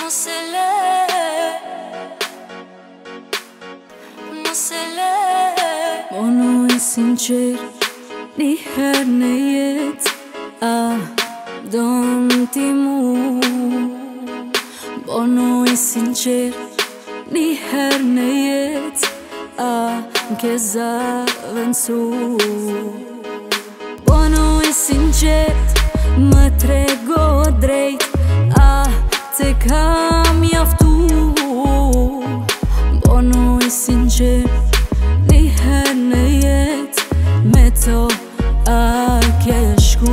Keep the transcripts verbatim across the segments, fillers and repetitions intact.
Mosele, mosele. Mono i sinqer, një her në jet, a don ti mu. Mono i sinqer, një her në jet, a m'ke zavënsu. Mono i sinqer, më trego drejt, a te kam jaftu. Mono i sinqer, një her në jet, me to a ke shku.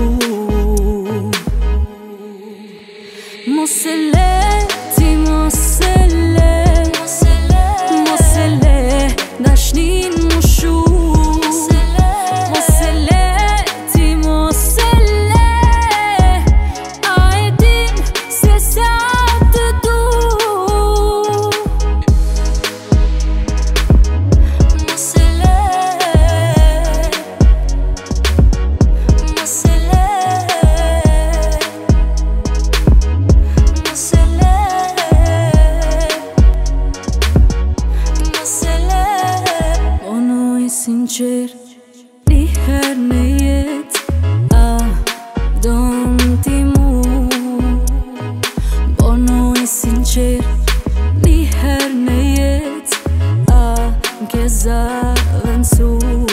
Mos e le, ti mos e le, mos e le, dashnin mu shu. Mos e le, ti mos e le, a e din se sa të du. Mos e le, mos e le, mos e le, mos e le. Mono i sinqer, një her në jet, a don ti mu. Mono i sinqer, një her në jet, a m'ke zavënsu.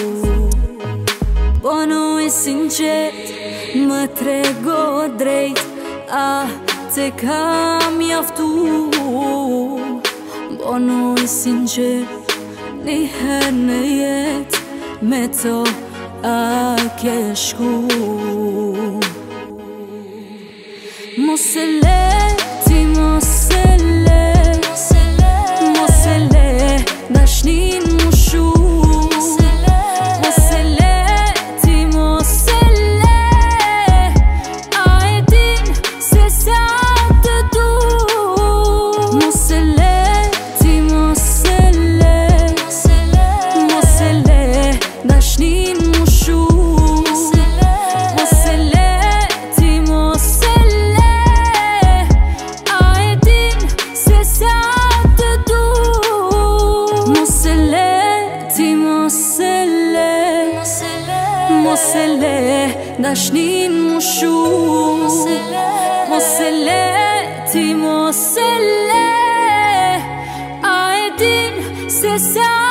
Mono i sinqer, më trego drejt, a te kam jaftu. Mono i sinqer, një her në jet, me to a ke shku. Mos e le, ti mos e le, mos e le, dashnin mu shu. Mos e le, ti mos e le, a e din se sa të du. Mos e le, ti mos e le, mos e le, dashnin mu shu. Mos e le, ti mos e le, a e din se sa të du. Mos e le, ti mos e le, mos e le, dashnin mu shu. Mos e le, ti mos e le, a e din se sa